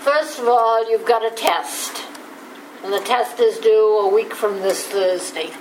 first of all, you've got a test. And the test is due a week from this Thursday.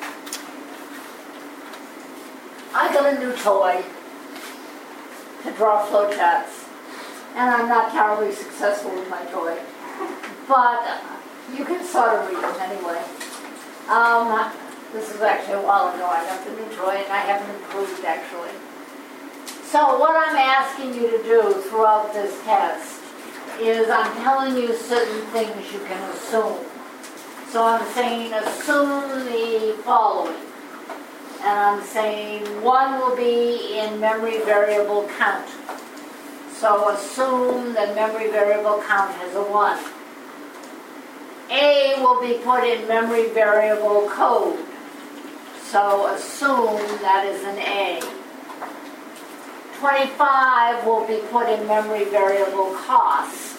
I got a new toy to draw flowcharts. And I'm not terribly successful with my toy. But you can sort of read them anyway. This is actually a while ago. I got the new toy and I haven't improved actually. So what I'm asking you to do throughout this test is I'm telling you certain things you can assume. So I'm saying assume the following. And I'm saying 1 will be in memory variable count. So assume that memory variable count has a 1. A will be put in memory variable code. So assume that is an A. 25 will be put in memory variable cost.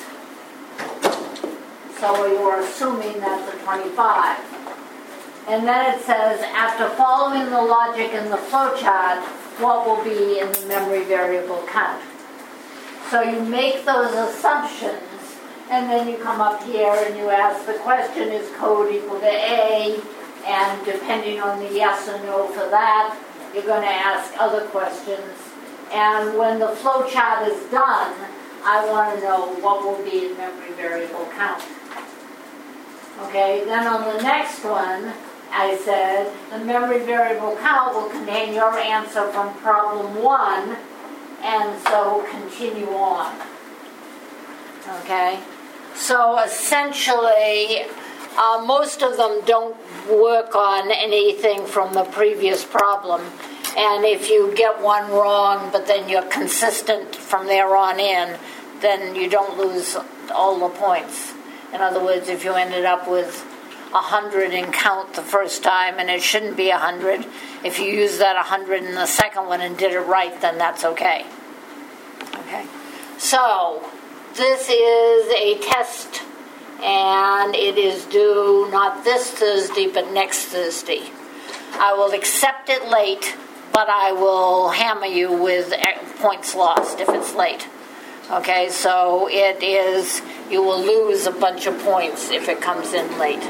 So you are assuming that's a 25. And then it says, after following the logic in the flowchart, what will be in the memory variable count? So you make those assumptions, and then you come up here and you ask the question, is code equal to A? And depending on the yes or no for that, you're going to ask other questions. And when the flowchart is done, I want to know what will be in memory variable count. Okay, then on the next one, I said the memory variable count will contain your answer from problem 1, and so continue on. Okay, so essentially, most of them don't work on anything from the previous problem. And if you get one wrong, but then you're consistent from there on in, then you don't lose all the points. In other words, if you ended up with 100 in count the first time, and it shouldn't be 100, if you use that 100 in the second one and did it right, then that's okay. Okay. So, this is a test, and it is due not this Thursday, but next Thursday. I will accept it late, but I will hammer you with points lost if it's late. Okay, so it is, you will lose a bunch of points if it comes in late.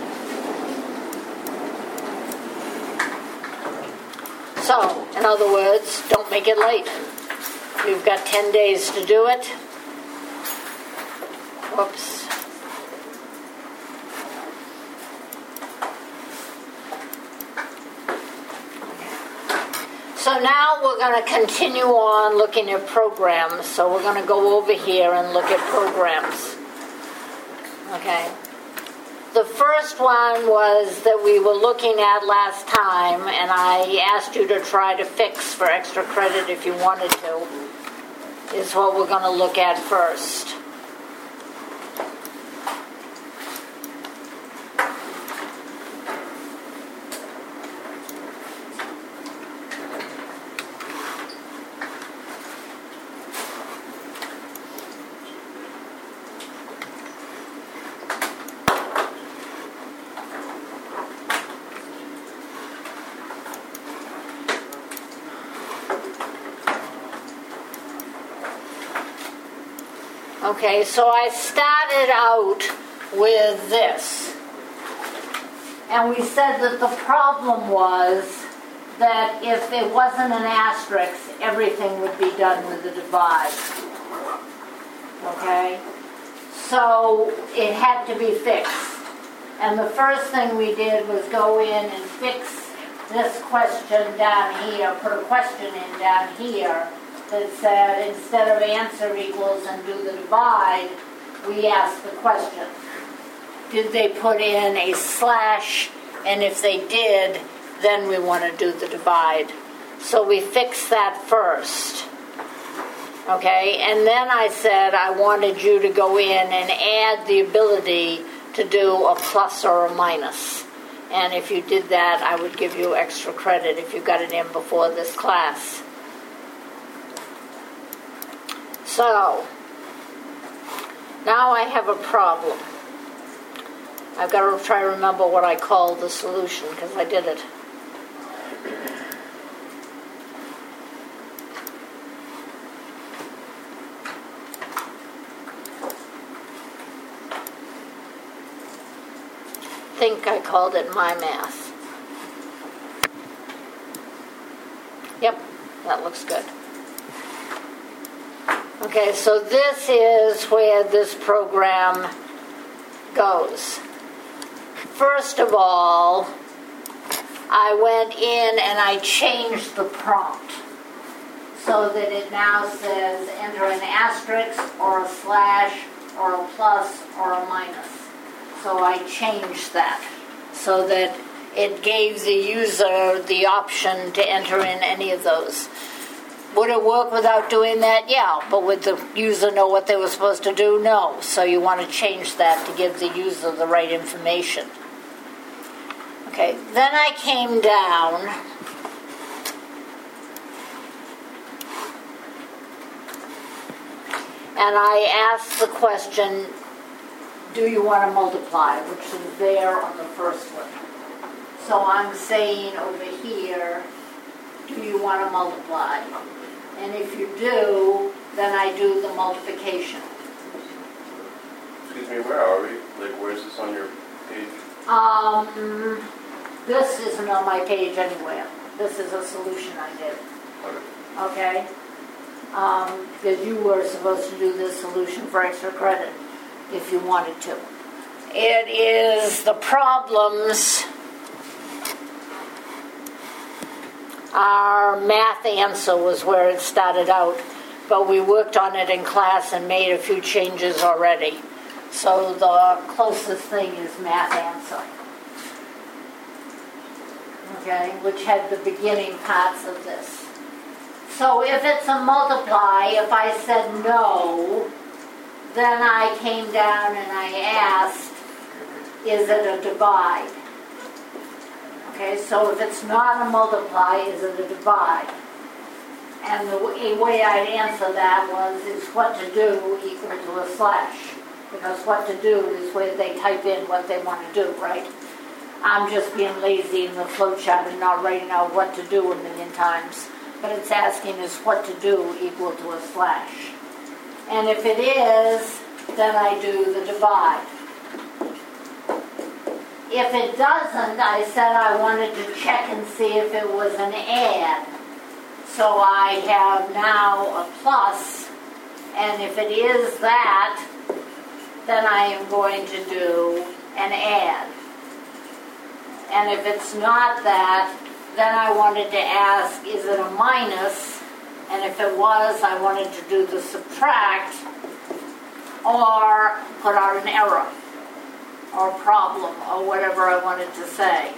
So, in other words, don't make it late. You've got 10 days to do it. Whoops. So now we're going to continue on looking at programs. So we're going to go over here and look at programs. Okay. The first one was that we were looking at last time, and I asked you to try to fix for extra credit if you wanted to, is what we're going to look at first. Okay, so I started out with this. And we said that the problem was that if it wasn't an asterisk, everything would be done with a divide. Okay? So it had to be fixed. And the first thing we did was go in and fix this question down here, put a question in down here that said instead of answer equals and do the divide, we asked the question. Did they put in a slash? And if they did, then we want to do the divide. So we fixed that first. Okay, and then I said I wanted you to go in and add the ability to do a plus or a minus. And if you did that, I would give you extra credit if you got it in before this class. So, now I have a problem. I've got to try to remember what I called the solution, because I did it. think I called it My Math. Yep, that looks good. Okay, so this is where this program goes. First of all, I went in and I changed the prompt so that it now says enter an asterisk or a slash or a plus or a minus. So I changed that so that it gave the user the option to enter in any of those. Would it work without doing that? Yeah, but would the user know what they were supposed to do? No. So you want to change that to give the user the right information. Okay, then I came down and I asked the question, do you want to multiply, which is there on the first one. So I'm saying over here, do you want to multiply? And if you do, then I do the multiplication. Excuse me, where are we? Like, where is this on your page? This isn't on my page anywhere. This is a solution I did. Okay? Because you were supposed to do this solution for extra credit if you wanted to. It is the problems. Our math answer was where it started out, but we worked on it in class and made a few changes already. So the closest thing is math answer. Okay, which had the beginning parts of this. So if it's a multiply, if I said no, then I came down and I asked, is it a divide? Okay, so if it's not a multiply, is it a divide? And the way I'd answer that was, is what to do equal to a slash? Because what to do is where they type in what they want to do, right? I'm just being lazy in the flowchart and not writing out what to do a million times. But it's asking is what to do equal to a slash. And if it is, then I do the divide. If it doesn't, I said I wanted to check and see if it was an add. So I have now a plus, and if it is that, then I am going to do an add. And if it's not that, then I wanted to ask, is it a minus? And if it was, I wanted to do the subtract or put out an error or problem or whatever I wanted to say.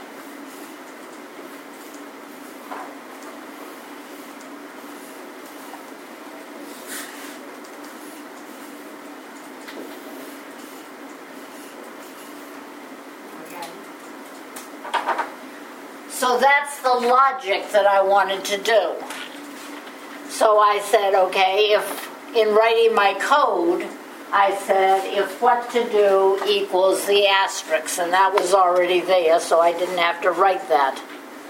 So that's the logic that I wanted to do. So I said, okay, if in writing my code, I said if what to do equals the asterisk, and that was already there, so I didn't have to write that.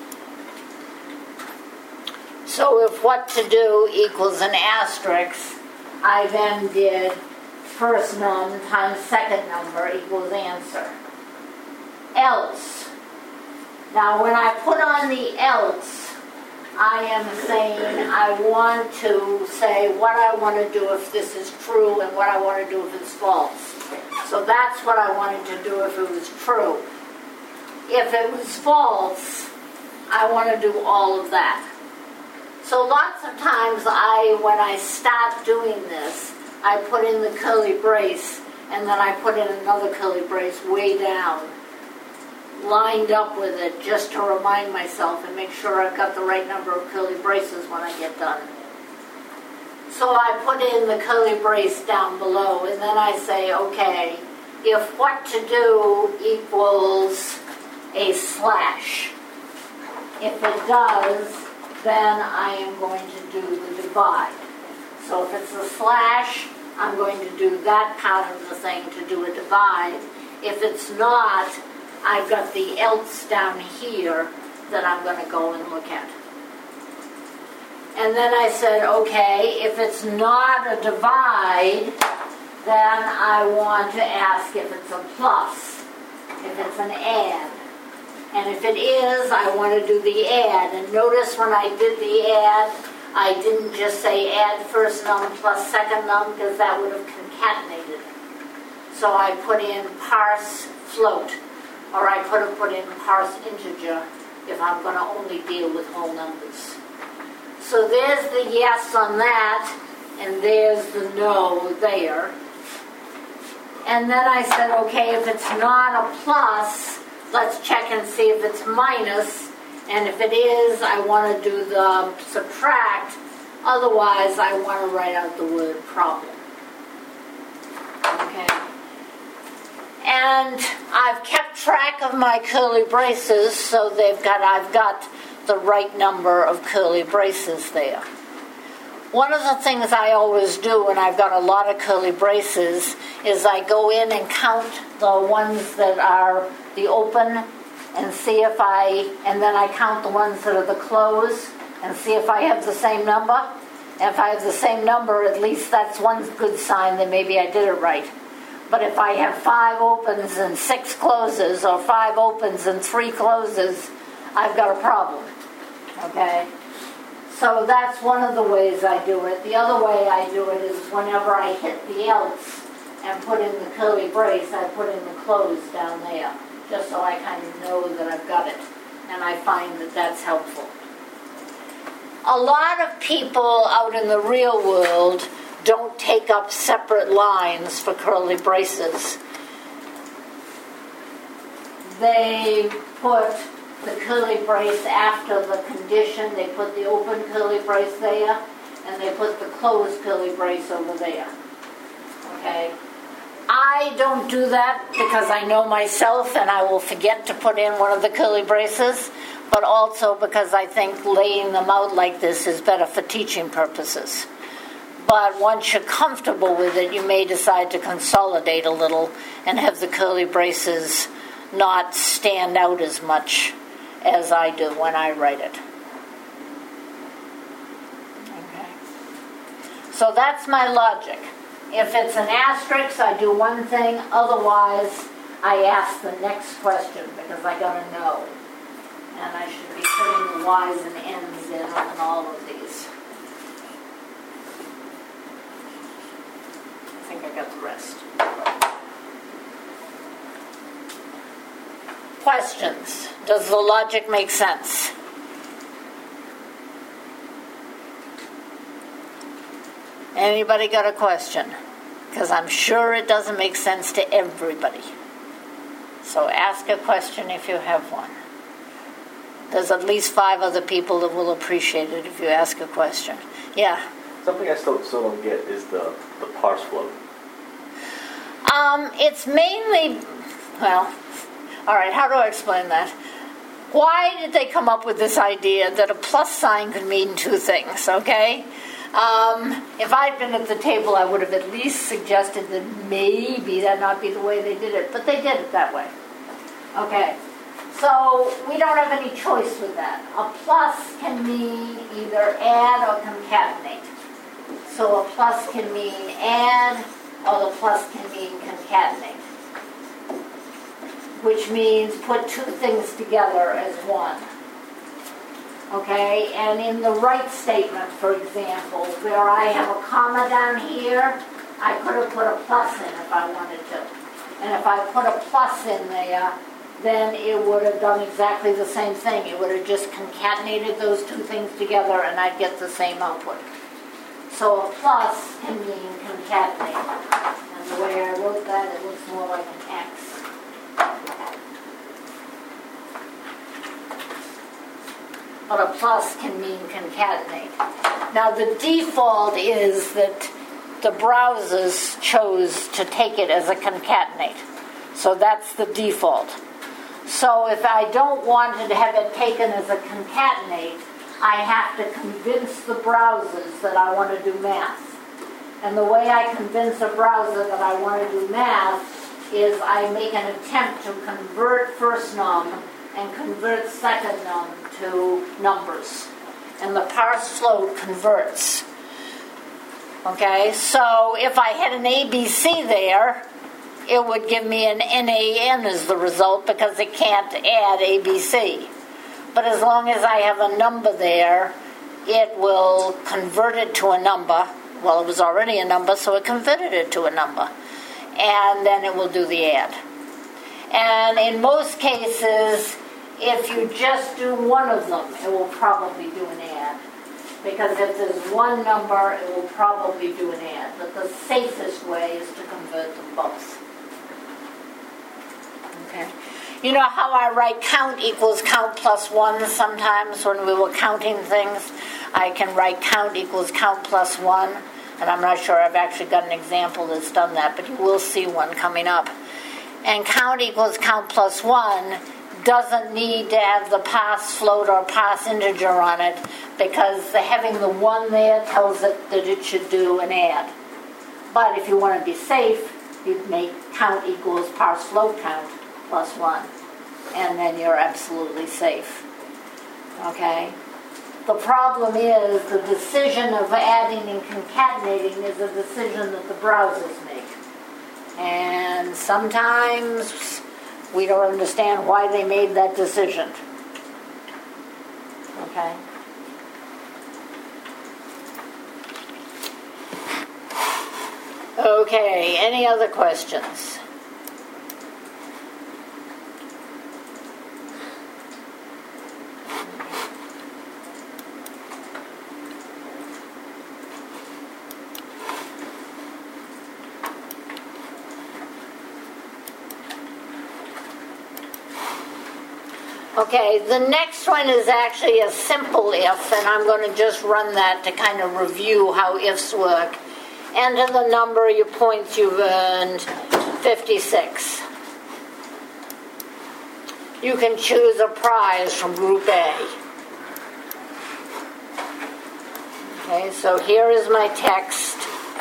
So if what to do equals an asterisk, I then did first num times second number equals answer. Else. Now when I put on the else, I am saying I want to say what I want to do if this is true and what I want to do if it's false. So that's what I wanted to do if it was true. If it was false, I want to do all of that. So lots of times when I start doing this, I put in the curly brace and then I put in another curly brace way down, lined up with it just to remind myself and make sure I've got the right number of curly braces when I get done. So I put in the curly brace down below and then I say, okay, if what to do equals a slash, if it does, then I am going to do the divide. So if it's a slash, I'm going to do that part of the thing to do a divide. If it's not, I've got the else down here that I'm going to go and look at. And then I said, okay, if it's not a divide, then I want to ask if it's a plus. if it's an add. And if it is, I want to do the add. And notice when I did the add, I didn't just say add first num plus second num, because that would have concatenated. So I put in parse float, or I could have put in parse integer if I'm going to only deal with whole numbers. So there's the yes on that, and there's the no there. And then I said, okay, if it's not a plus, let's check and see if it's minus. And if it is, I want to do the subtract. Otherwise, I want to write out the word problem. Okay. And I've kept track of my curly braces, so I've got the right number of curly braces there. One of the things I always do when I've got a lot of curly braces is I go in and count the ones that are the open and then I count the ones that are the close and see if I have the same number. And if I have the same number, at least that's one good sign that maybe I did it right. But if I have 5 opens and 6 closes, or 5 opens and 3 closes, I've got a problem. Okay? So that's one of the ways I do it. The other way I do it is whenever I hit the else and put in the curly brace, I put in the close down there, just so I kind of know that I've got it. And I find that that's helpful. A lot of people out in the real world don't take up separate lines for curly braces. They put the curly brace after the condition. They put the open curly brace there, and they put the closed curly brace over there. Okay? I don't do that because I know myself and I will forget to put in one of the curly braces, but also because I think laying them out like this is better for teaching purposes. But once you're comfortable with it, you may decide to consolidate a little and have the curly braces not stand out as much as I do when I write it. Okay. So that's my logic. If it's an asterisk, I do one thing. Otherwise, I ask the next question because I got to know. And I should be putting the Y's and N's in on all of these. I think I got the rest. Questions? Does the logic make sense? Anybody got a question? Because I'm sure it doesn't make sense to everybody. So ask a question if you have one. There's at least 5 other people that will appreciate it if you ask a question. Yeah? Something I still don't get is the parse float. It's mainly, well, all right, how do I explain that? Why did they come up with this idea that a plus sign could mean 2 things, okay? If I'd been at the table, I would have at least suggested that maybe that not be the way they did it, but they did it that way. Okay, so we don't have any choice with that. A plus can mean either add or concatenate. So a plus can mean add, or the plus can mean concatenate, which means put 2 things together as one. Okay, and in the right statement, for example, where I have a comma down here, I could have put a plus in if I wanted to. And if I put a plus in there, then it would have done exactly the same thing. It would have just concatenated those 2 things together and I'd get the same output. So a plus can mean concatenate. And the way I wrote that, it looks more like an X. But a plus can mean concatenate. Now the default is that the browsers chose to take it as a concatenate. So that's the default. So if I don't want to have it taken as a concatenate, I have to convince the browsers that I want to do math. And the way I convince a browser that I want to do math is I make an attempt to convert first num and convert second num to numbers. And the parse float converts. Okay, so if I had an ABC there, it would give me an NaN as the result because it can't add ABC. But as long as I have a number there, it will convert it to a number. Well, it was already a number, so it converted it to a number. And then it will do the add. And in most cases, if you just do one of them, it will probably do an add. Because if there's one number, it will probably do an add. But the safest way is to convert them both. Okay. You know how I write count equals count plus 1 sometimes when we were counting things? I can write count equals count plus 1. And I'm not sure I've actually got an example that's done that, but you will see one coming up. And count equals count plus 1 doesn't need to have the parse float or parse integer on it because having the 1 there tells it that it should do an add. But if you want to be safe, you'd make count equals parse float count plus 1. And then you're absolutely safe. Okay? The problem is the decision of adding and concatenating is a decision that the browsers make. And sometimes we don't understand why they made that decision. Okay? Okay, any other questions? Okay, the next one is actually a simple if, and I'm going to just run that to kind of review how ifs work. Enter the number, your points you've earned, 56. You can choose a prize from Group A. Okay, so here is my text.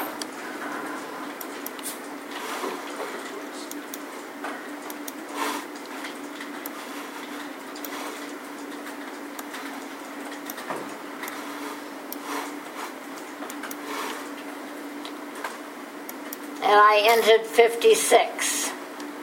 And I entered 56.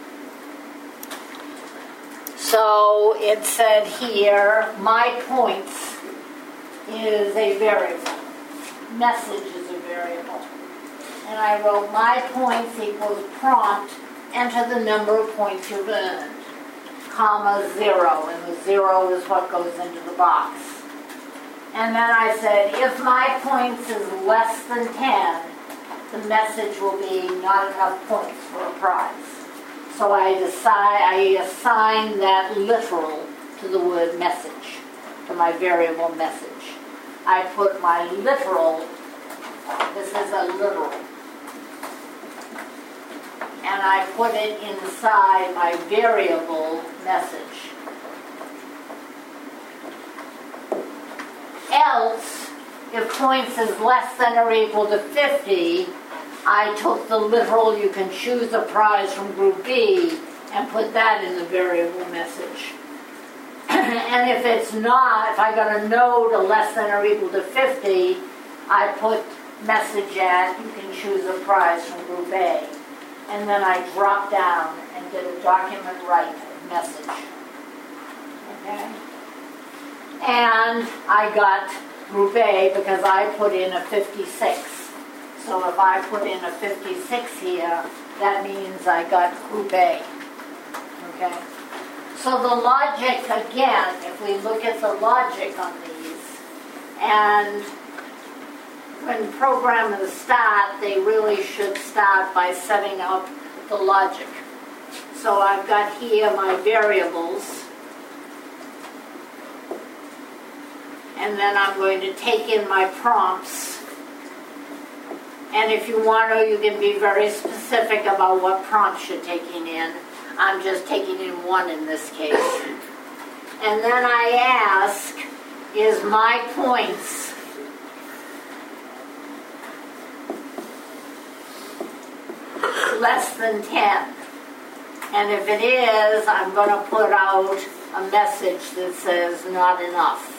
So it said here, my points is a variable. Message is a variable. And I wrote my points equals prompt, enter the number of points you've earned, comma 0. And the 0 is what goes into the box. And then I said, if my points is less than 10, the message will be not enough points for a prize. So I assign that literal to the word message, to my variable message. I put my literal, this is a literal, and I put it inside my variable message. Else, if points is less than or equal to 50, I took the literal, you can choose a prize from Group B, and put that in the variable message. And if it's not, if I got a no to less than or equal to 50, I put message at, you can choose a prize from Group A. And then I drop down and did a document write message. Okay? And I got Group A because I put in a 56. So if I put in a 56 here, that means I got Group A. Okay? So the logic, again, if we look at the logic on these, and when programmers start, they really should start by setting up the logic. So I've got here my variables, and then I'm going to take in my prompts. And if you want to, you can be very specific about what prompts you're taking in. I'm just taking in one in this case. And then I ask, is my points less than 10? And if it is, I'm going to put out a message that says not enough.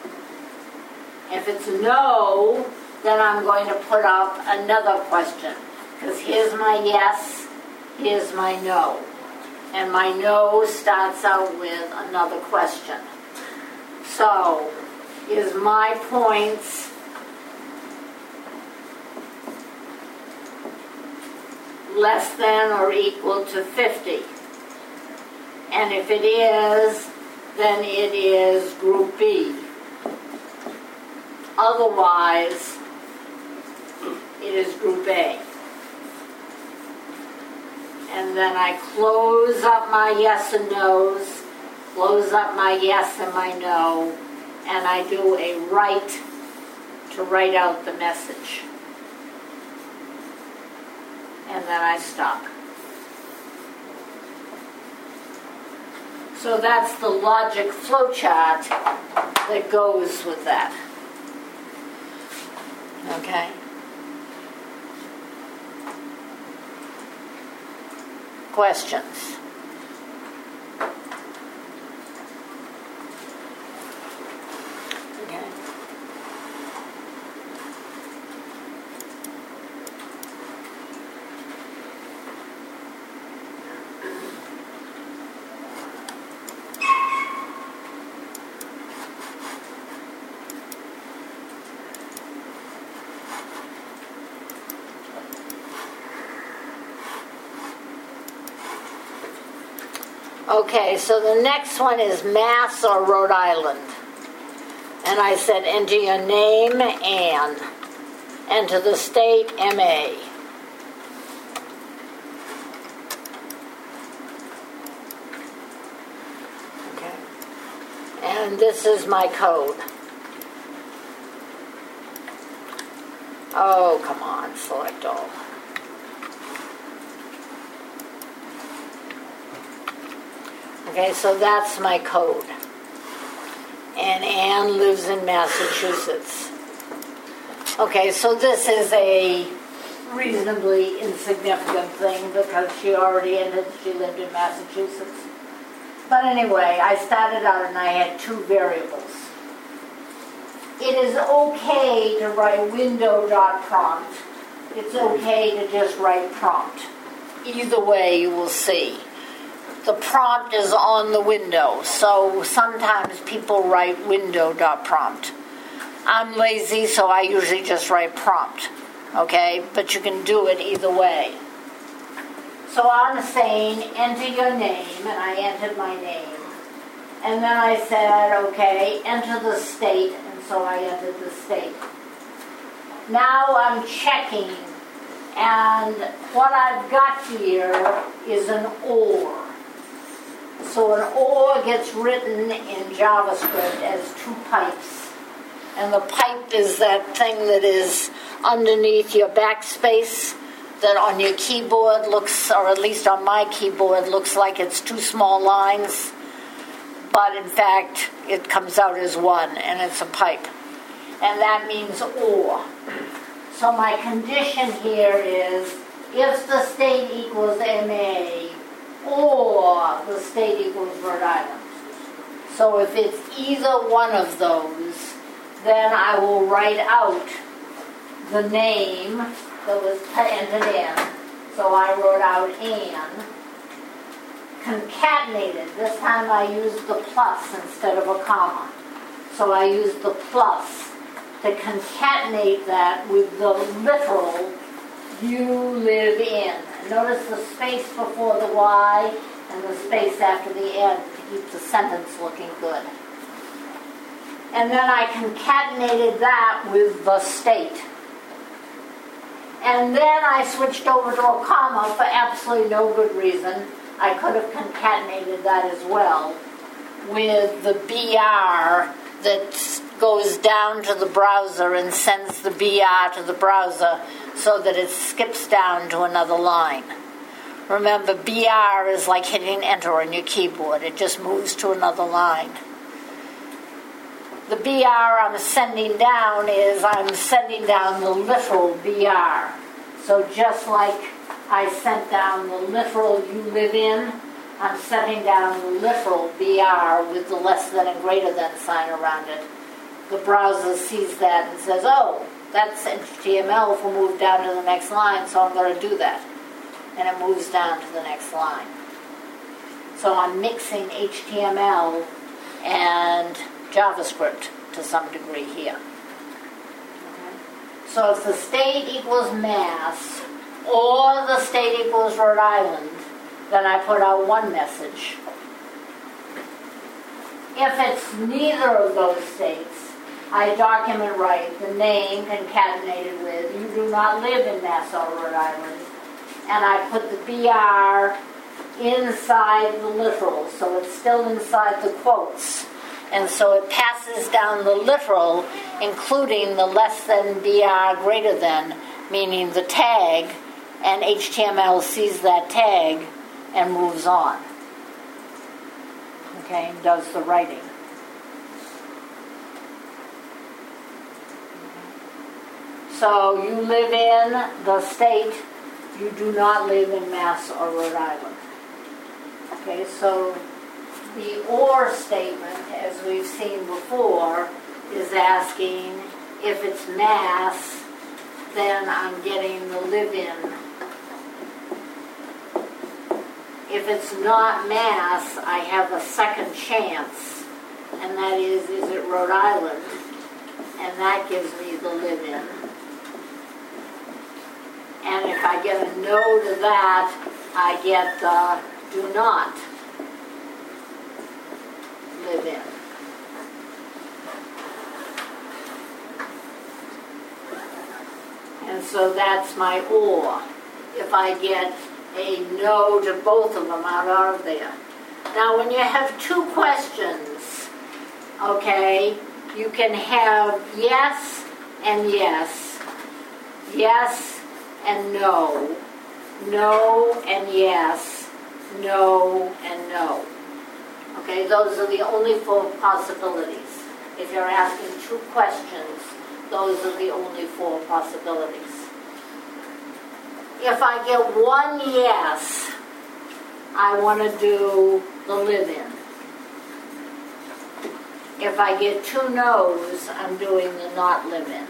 If it's no, then I'm going to put up another question. Because here's my yes, here's my no. And my no starts out with another question. So, is my points less than or equal to 50? And if it is, then it is group B. Otherwise, it is group A. And then I close up my yes and no's, close up my yes and my no, and I do a write to write out the message. And then I stop. So that's the logic flowchart that goes with that. Okay? Questions? Okay. Okay, so the next one is Mass or Rhode Island. And I said enter your name, Ann. Enter the state, MA. Okay. And this is my code. Oh, come on, select all. Okay, so that's my code. And Anne lives in Massachusetts. Okay, so this is a reasonably insignificant thing because she already ended, she lived in Massachusetts. But anyway, I started out and I had two variables. It is okay to write window.prompt. It's okay to just write prompt. Either way, you will see. The prompt is on the window, so sometimes people write window.prompt. I'm lazy, so I usually just write prompt, okay? But you can do it either way. So I'm saying, enter your name, and I entered my name. And then I said, okay, enter the state, and so I entered the state. Now I'm checking, and what I've got here is an OR. So an OR gets written in JavaScript as two pipes. And the pipe is that thing that is underneath your backspace that on your keyboard looks, or at least on my keyboard, looks like it's two small lines. But in fact, it comes out as one, and it's a pipe. And that means OR. So my condition here is, if the state equals MA, or the state equals Rhode Island. So if it's either one of those, then I will write out the name that was entered in. So I wrote out Ann. Concatenated. This time I used the plus instead of a comma. So I used the plus to concatenate that with the literal you live in. Notice the space before the Y and the space after the N to keep the sentence looking good. And then I concatenated that with the state. And then I switched over to a comma for absolutely no good reason. I could have concatenated that as well with the BR that goes down to the browser and sends the BR to the browser so that it skips down to another line. Remember, BR is like hitting enter on your keyboard. It just moves to another line. The BR I'm sending down is I'm sending down the literal BR. So just like I sent down the literal you live in, I'm setting down the literal BR with the less than and greater than sign around it. The browser sees that and says, oh, That's HTML if we move down to the next line, so I'm going to do that. And it moves down to the next line. So I'm mixing HTML and JavaScript to some degree here. Okay. So if the state equals Mass or the state equals Rhode Island, then I put out one message. If it's neither of those states, I document right the name concatenated with you do not live in Nassau, Rhode Island, and I put the BR inside the literal, so it's still inside the quotes. And so it passes down the literal, including the less than BR greater than, meaning the tag, and HTML sees that tag and moves on. Okay, and does the writing. So you live in the state, you do not live in Mass or Rhode Island. Okay, so the or statement, as we've seen before, is asking if it's Mass, then I'm getting the live-in. If it's not Mass, I have a second chance, and that is it Rhode Island? And that gives me the live-in. And if I get a no to that, I get the do not live in. And so that's my or. If I get a no to both of them out of there. Now when you have two questions, okay, you can have yes and yes, yes and no, no and yes, no and no. Okay, those are the only four possibilities. If you're asking two questions, those are the only four possibilities. If I get one yes, I want to do the live-in. If I get two no's, I'm doing the not live-in.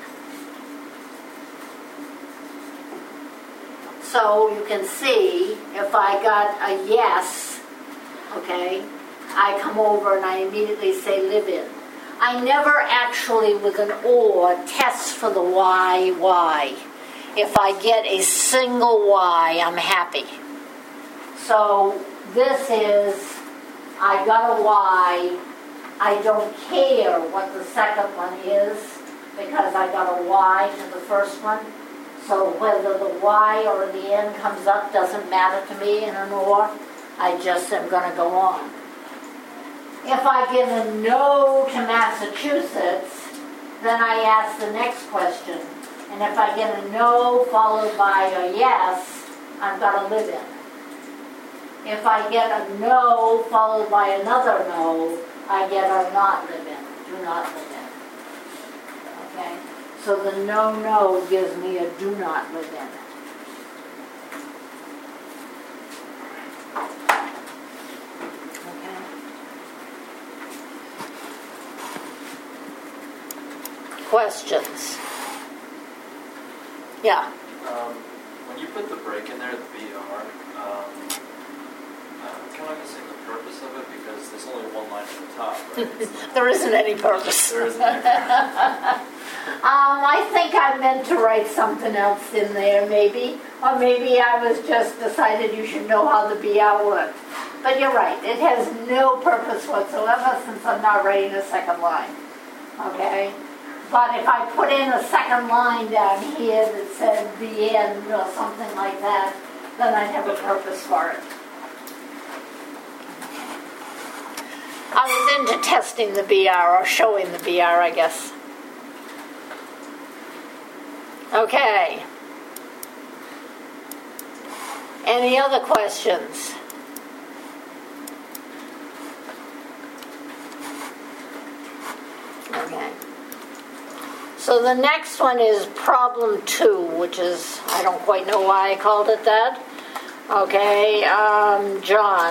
So you can see, if I got a yes, okay, I come over and I immediately say live-in. I never actually, with an or, test for the y. If I get a single y, I'm happy. So this is, I got a y. I don't care what the second one is because I got a y to the first one. So whether the y or the n comes up doesn't matter to me in an or. I just am going to go on. If I get a no to Massachusetts, then I ask the next question. And if I get a no followed by a yes, I'm going to live in. If I get a no followed by another no, I get a not live in. Do not live in. Okay? So the no gives me a do not live in. Okay? Questions? Yeah. When you put the break in there, the BR, kind of missing the purpose of it because there's only one line at the top, right? There isn't any purpose. There isn't any purpose. I think I meant to write something else in there, maybe. Or maybe I was just decided you should know how the BR works. But you're right, it has no purpose whatsoever since I'm not writing a second line. Okay? But if I put in a second line down here that said the end or something like that, then I'd have a purpose for it. I was into testing the BR, or showing the BR, I guess. Okay. Any other questions? Okay. So the next one is problem 2, which is, I don't quite know why I called it that. Okay, John.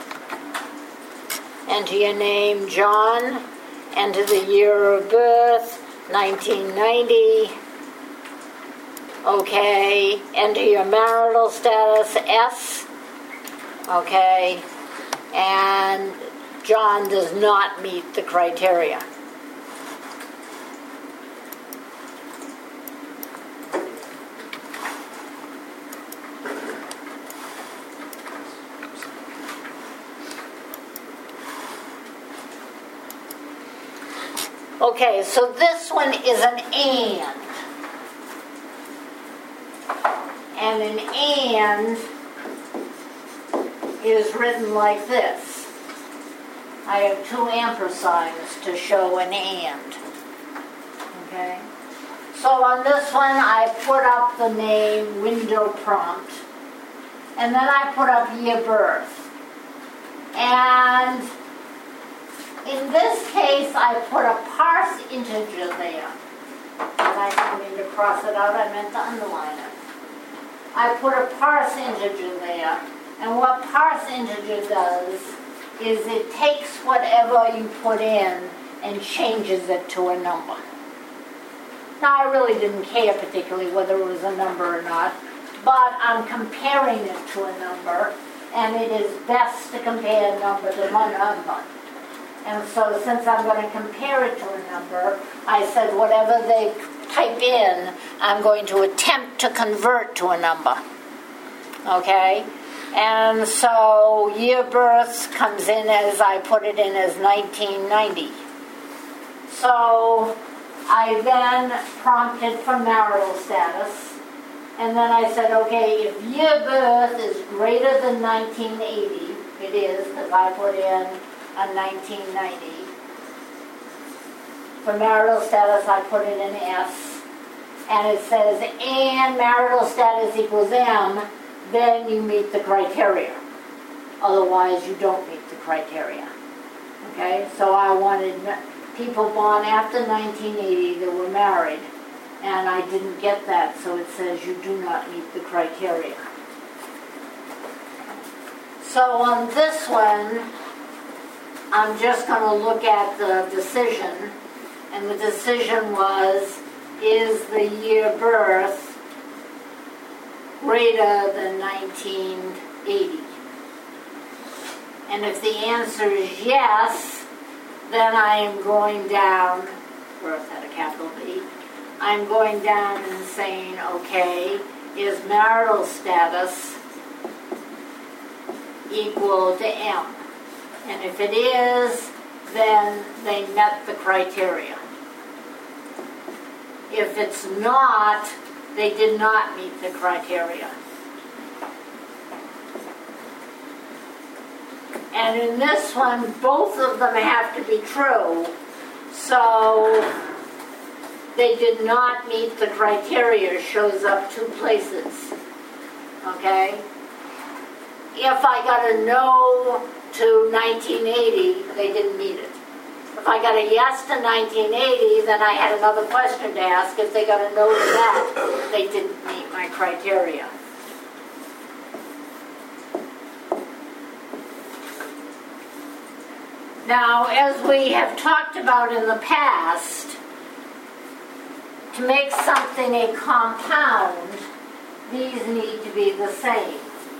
Enter your name, John. Enter the year of birth, 1990. Okay, enter your marital status, S. Okay, and John does not meet the criteria. Okay, so this one is an and. And an and is written like this. I have two ampersigns to show an and. Okay? So on this one, I put up the name window prompt. And then I put up year birth. And in this case, I put a parse integer there. And I didn't mean to cross it out, I meant to underline it. I put a parse integer there. And what parse integer does is it takes whatever you put in and changes it to a number. Now, I really didn't care particularly whether it was a number or not, but I'm comparing it to a number, and it is best to compare a number to one number. And so since I'm going to compare it to a number, I said whatever they type in, I'm going to attempt to convert to a number. Okay? And so year birth comes in as I put it in as 1990. So I then prompted for marital status. And then I said, okay, if year birth is greater than 1980, it is, because I put in a 1990. For marital status, I put it in S. And it says, and marital status equals M, then you meet the criteria. Otherwise, you don't meet the criteria. Okay? So I wanted people born after 1980 that were married. And I didn't get that, so it says you do not meet the criteria. So on this one, I'm just going to look at the decision. And the decision was, is the year birth greater than 1980? And if the answer is yes, then I am going down, birth had a capital B, I'm going down and saying, okay, is marital status equal to M? And if it is, then they met the criteria. If it's not, they did not meet the criteria. And in this one, both of them have to be true. So they did not meet the criteria, shows up two places. Okay? If I got a no to 1980, they didn't meet it. If I got a yes to 1980, then I had another question to ask. If they got a no to that, they didn't meet my criteria. Now, as we have talked about in the past, to make something a compound, these need to be the same.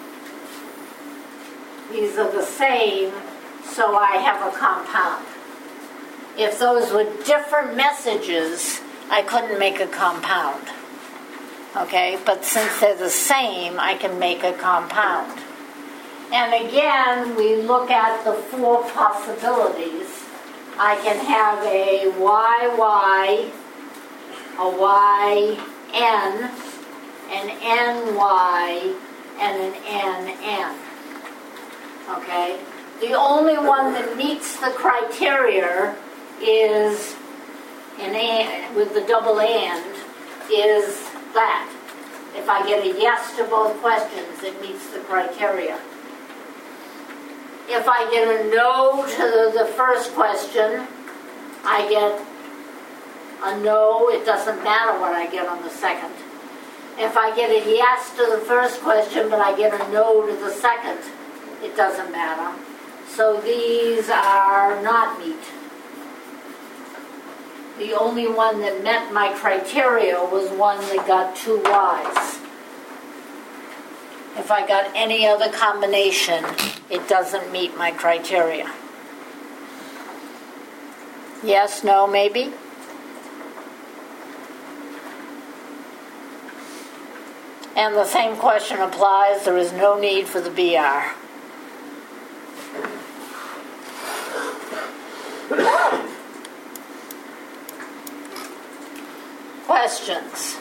These are the same, so I have a compound. If those were different messages, I couldn't make a compound. Okay, but since they're the same, I can make a compound. And again, we look at the four possibilities. I can have a YY, a YN, an NY, and an NN. Okay? The only one that meets the criteria is an and, with the double and, is that. If I get a yes to both questions, it meets the criteria. If I get a no to the first question, I get a no. It doesn't matter what I get on the second. If I get a yes to the first question, but I get a no to the second, it doesn't matter. So these are not meet. The only one that met my criteria was one that got 2 Ys. If I got any other combination, it doesn't meet my criteria. Yes, no, maybe? And the same question applies. There is no need for the BR. Questions?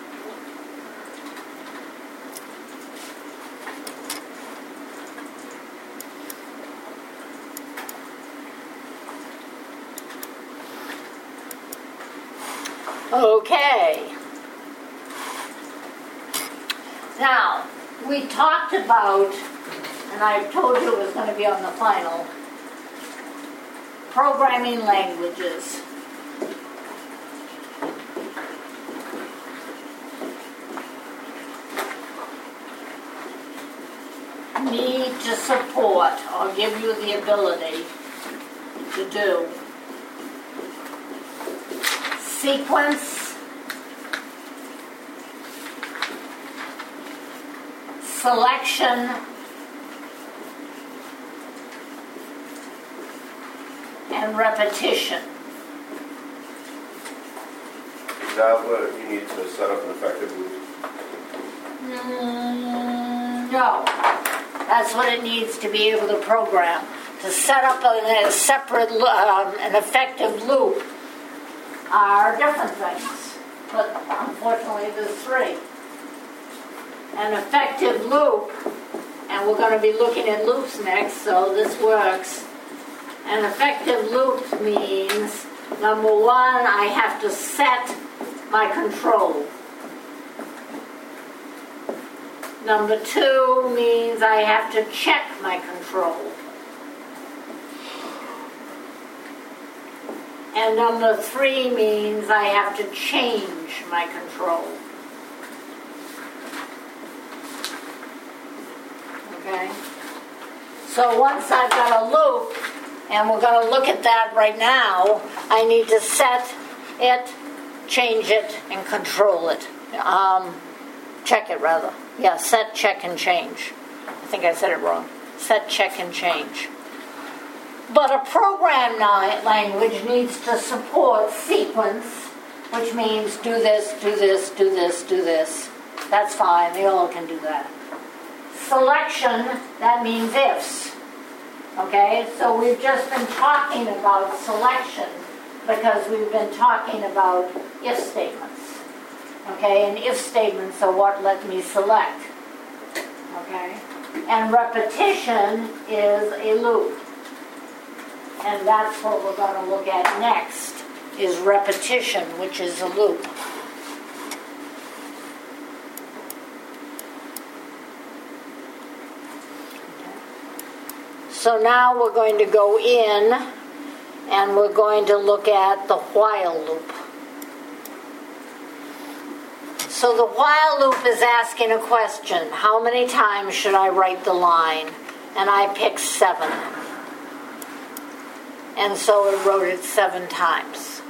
Okay. Now, we talked about, and I told you it was going to be on the final, programming languages. Need to support or give you the ability to do sequence, selection, and repetition. Is that what you need to set up an effective loop? No. That's what it needs to be able to program. To set up a separate, an effective loop are different things. But unfortunately, there's 3. An effective loop, and we're going to be looking at loops next, so this works. An effective loop means, number 1, I have to set my control. Number 2 means I have to check my control. And number 3 means I have to change my control. Okay? So once I've got a loop, and we're going to look at that right now, I need to set it, change it, and control it. Check it, rather. Yeah, set, check, and change. I think I said it wrong. Set, check, and change. But a program language needs to support sequence, which means do this, do this, do this, do this. That's fine. They all can do that. Selection, that means ifs. Okay? So we've just been talking about selection because we've been talking about if statements. Okay, and if statements are what let me select. Okay, and repetition is a loop. And that's what we're going to look at next, is repetition, which is a loop. So now we're going to go in and we're going to look at the while loop. So the while loop is asking a question. How many times should I write the line? And I picked 7. And so it wrote it 7 times.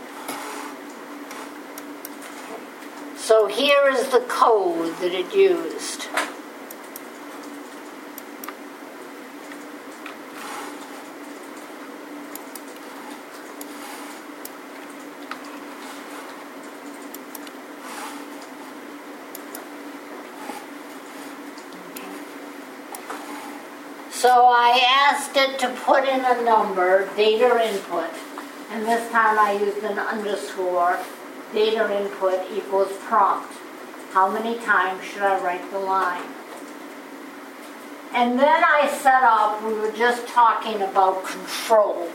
So here is the code that it used. So I asked it to put in a number, data input, and this time I used an underscore, data input equals prompt. How many times should I write the line? And then I set up, we were just talking about control.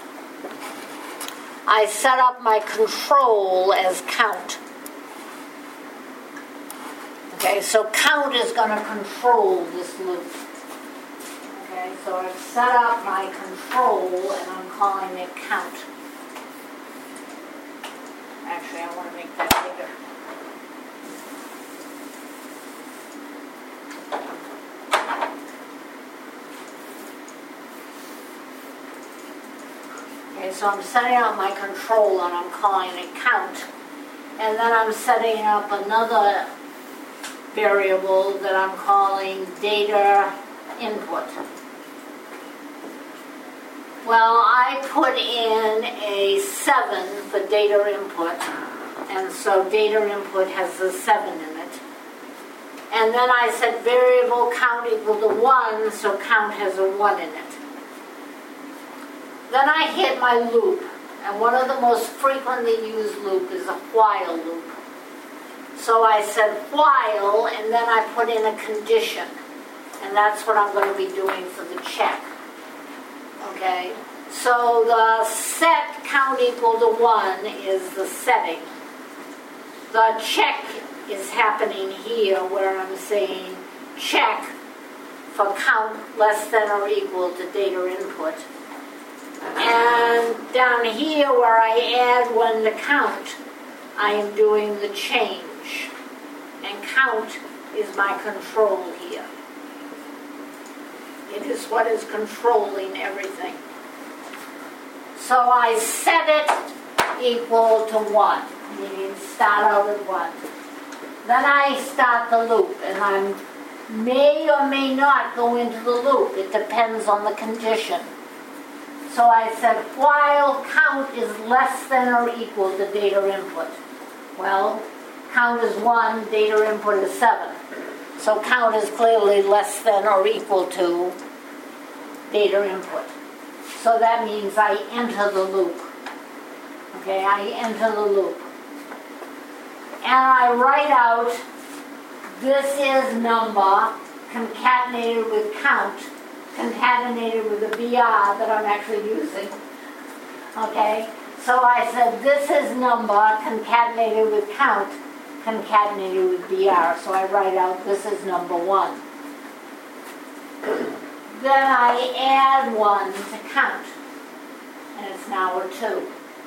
I set up my control as count. Okay, so count is going to control this loop. Okay, so I've set up my control and I'm calling it count. Actually, I want to make that bigger. Okay, Okay, so I'm setting up my control and I'm calling it count. And then I'm setting up another variable that I'm calling data input. Well, I put in a 7 for data input, and so data input has a 7 in it. And then I set variable count equal to 1, so count has a 1 in it. Then I hit my loop, and one of the most frequently used loop is a while loop. So I said while, and then I put in a condition, and that's what I'm going to be doing for the check. Okay, so the set count equal to 1 is the setting. The check is happening here where I'm saying check for count less than or equal to data input. And down here where I add 1 to count, I am doing the change. And count is my control here. It is what is controlling everything. So I set it equal to 1, meaning start out at 1. Then I start the loop, and I may or may not go into the loop. It depends on the condition. So I said while count is less than or equal to data input. Well, count is 1, data input is 7. So count is clearly less than or equal to data input. So that means I enter the loop. Okay, I enter the loop. And I write out, this is number concatenated with count, concatenated with a BR that I'm actually using. Okay, so I said, this is number concatenated with count, concatenated with BR. So I write out, this is number 1. Then I add 1 to count, and it's now a 2.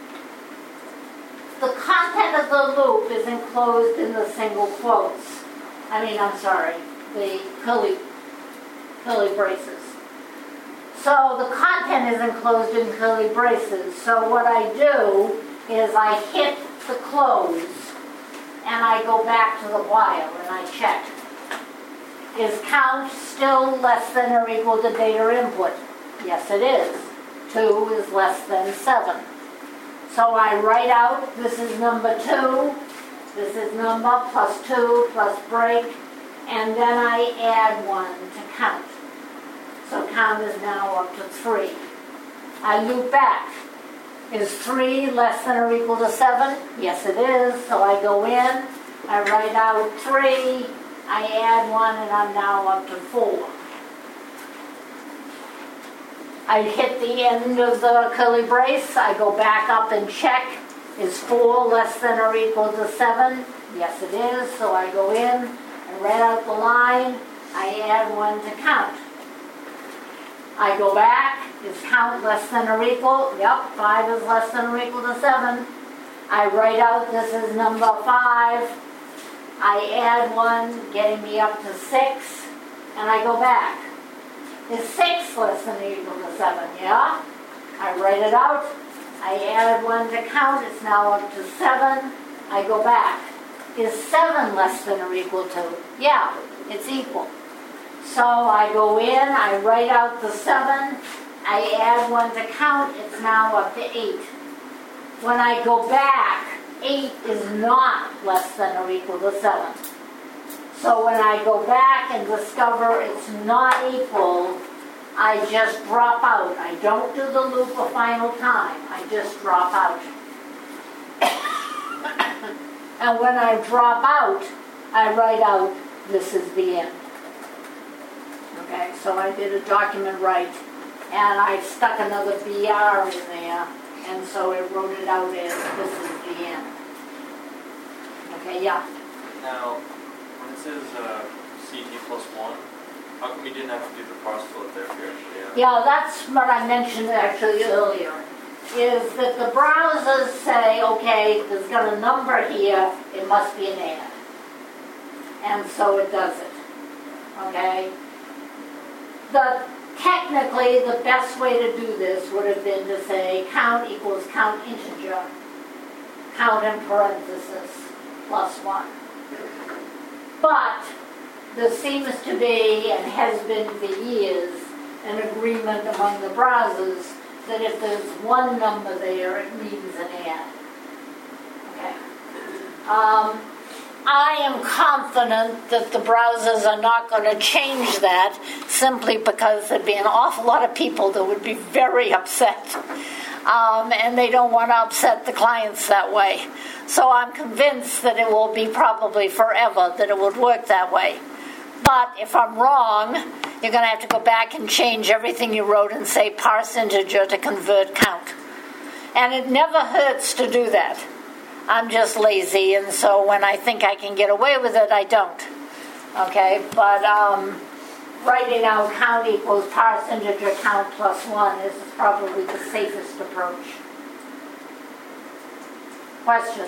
The content of the loop is enclosed in the single quotes. The curly braces. So the content is enclosed in curly braces. So what I do is I hit the close, and I go back to the while, and I check. Is count still less than or equal to data input? Yes, it is. 2 is less than 7. So I write out, this is number 2, this is number plus 2 plus break, and then I add 1 to count. So count is now up to 3. I loop back. Is 3 less than or equal to 7? Yes, it is. So I go in, I write out 3, I add 1, and I'm now up to 4. I hit the end of the curly brace, I go back up and check. Is 4 less than or equal to 7? Yes, it is. So I go in and write out the line, I add 1 to count. I go back, is count less than or equal? Yep, 5 is less than or equal to 7. I write out, this is number 5. I add 1, getting me up to 6, and I go back. Is 6 less than or equal to 7? Yeah. I write it out. I add 1 to count. It's now up to 7. I go back. Is 7 less than or equal to? Yeah, it's equal. So I go in. I write out the 7. I add 1 to count. It's now up to 8. When I go back, 8 is not less than or equal to 7. So when I go back and discover it's not equal, I just drop out. I don't do the loop a final time. I just drop out. And when I drop out, I write out, this is the end. Okay, so I did a document write, and I stuck another BR in there, and so it wrote it out as, this is the end. Okay, yeah. Now, when it says CT plus 1, how come you didn't have to do the parse flow there if you actually have? Yeah, that's what I mentioned actually earlier, is that the browsers say, okay, there's got a number here, it must be an add. And so it does it. Okay? The technically, the best way to do this would have been to say count equals count integer, count in parentheses, plus 1. But there seems to be, and has been for years, an agreement among the browsers that if there's one number there, it means an add. Okay. I am confident that the browsers are not going to change that simply because there'd be an awful lot of people that would be very upset. And they don't want to upset the clients that way. So I'm convinced that it will be probably forever that it would work that way. But if I'm wrong, you're going to have to go back and change everything you wrote and say parse integer to convert count. And it never hurts to do that. I'm just lazy, and so when I think I can get away with it, I don't. Okay, but writing out count equals parse integer count plus 1 is probably the safest approach. Questions?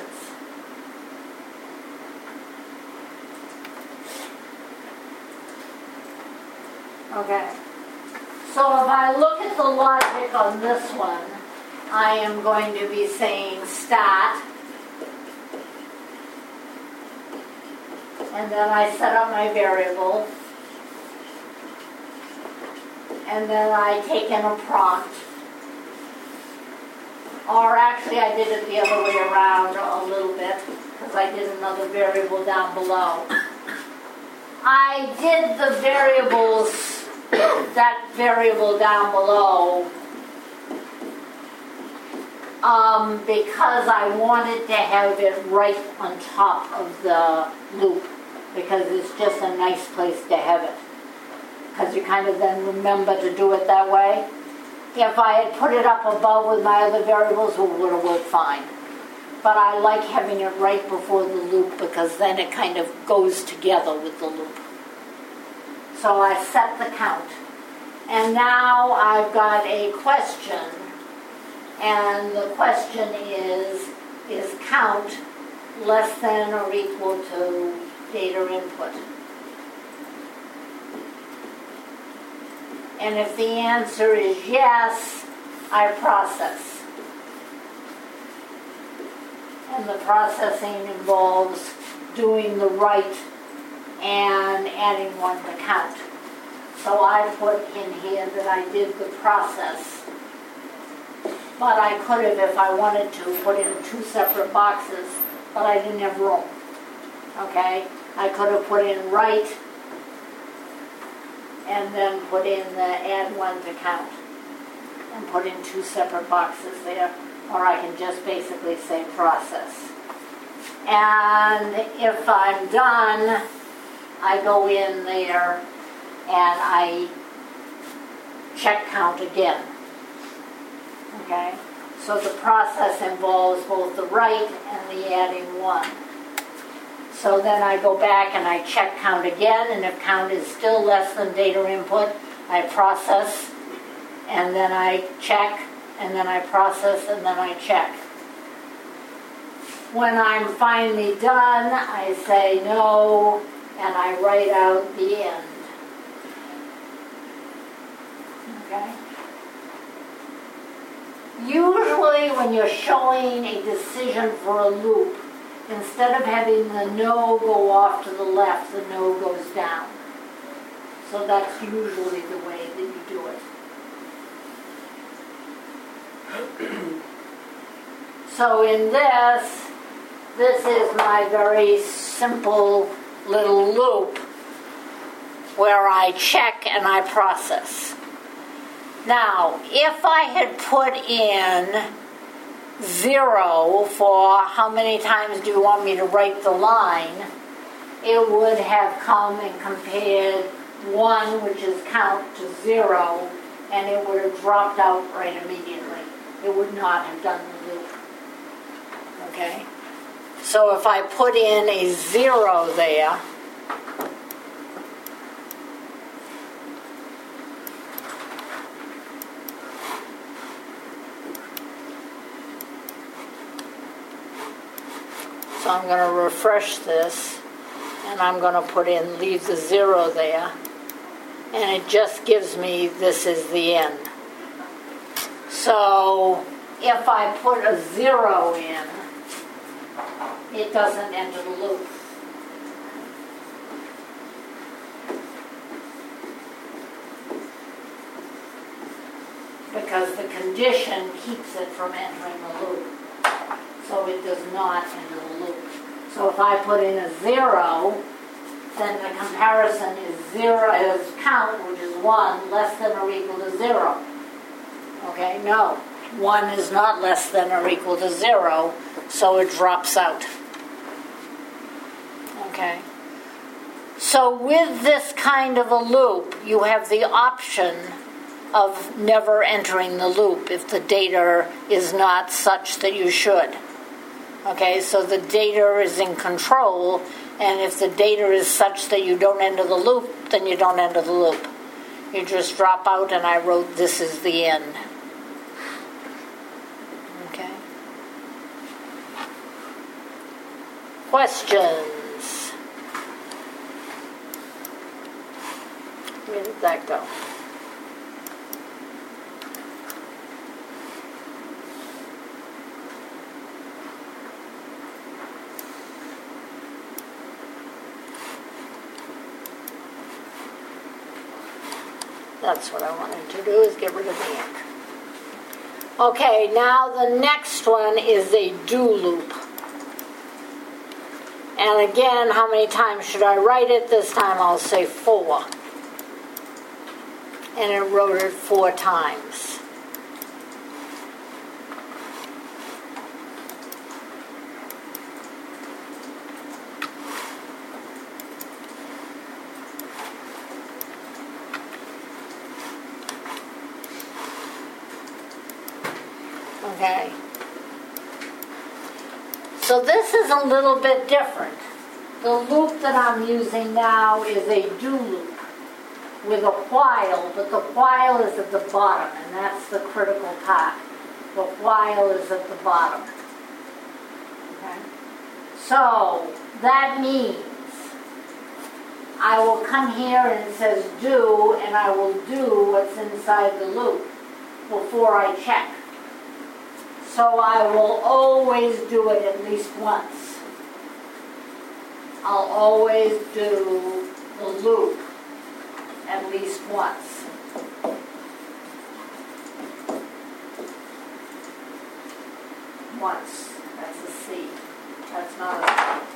Okay, so if I look at the logic on this one, I am going to be saying start, and then I set up my variable, and then I take in a prompt, or actually I did it the other way around a little bit, because I did another variable down below. I did the variables, that variable down below, because I wanted to have it right on top of the loop, because it's just a nice place to have it. Because you kind of then remember to do it that way. If I had put it up above with my other variables, it would have worked fine. But I like having it right before the loop because then it kind of goes together with the loop. So I set the count. And now I've got a question. And the question is count less than or equal to data input? And if the answer is yes, I process. And the processing involves doing the write and adding 1 to count. So I put in here that I did the process. But I could have, if I wanted to, put in 2 separate boxes, but I didn't have room. Okay? I could have put in write and then put in the add 1 to count and put in 2 separate boxes there, or I can just basically say process. And if I'm done, I go in there and I check count again. Okay? So the process involves both the write and the adding 1. So then I go back and I check count again, and if count is still less than data input, I process, and then I check, and then I process, and then I check. When I'm finally done, I say no, and I write out the end. Okay? Usually when you're showing a decision for a loop, instead of having the no go off to the left, the no goes down. So that's usually the way that you do it. So in this is my very simple little loop where I check and I process. Now, if I had put in 0 for how many times do you want me to write the line, it would have come and compared 1, which is count, to 0, and it would have dropped out right immediately. It would not have done the loop. Okay? So if I put in a 0 there, so I'm going to refresh this, and I'm going to put in, leave the 0 there. and it just gives me this is the end. So if I put a 0 in, it doesn't enter the loop. Because the condition keeps it from entering the loop. So it does not enter the loop. So if I put in a 0, then the comparison is 0 is count, which is 1, less than or equal to 0. Okay, no. 1 is not less than or equal to 0, so it drops out. Okay. So with this kind of a loop, you have the option of never entering the loop if the data is not such that you should. Okay, so the data is in control, and if the data is such that you don't enter the loop, then you don't enter the loop. You just drop out, and I wrote this is the end. Okay. Questions? Where did that go? That's what I wanted to do, is get rid of the ink. Okay, now the next one is a do loop. And again, how many times should I write it? This time I'll say 4. And I wrote it 4 times. Okay. So this is a little bit different. The loop that I'm using now is a do loop with a while, but the while is at the bottom, and that's the critical part. The while is at the bottom. Okay. So that means I will come here and it says do, and I will do what's inside the loop before I check. So I will always do it at least once. I'll always do the loop at least once. Once. That's a C. That's not a C.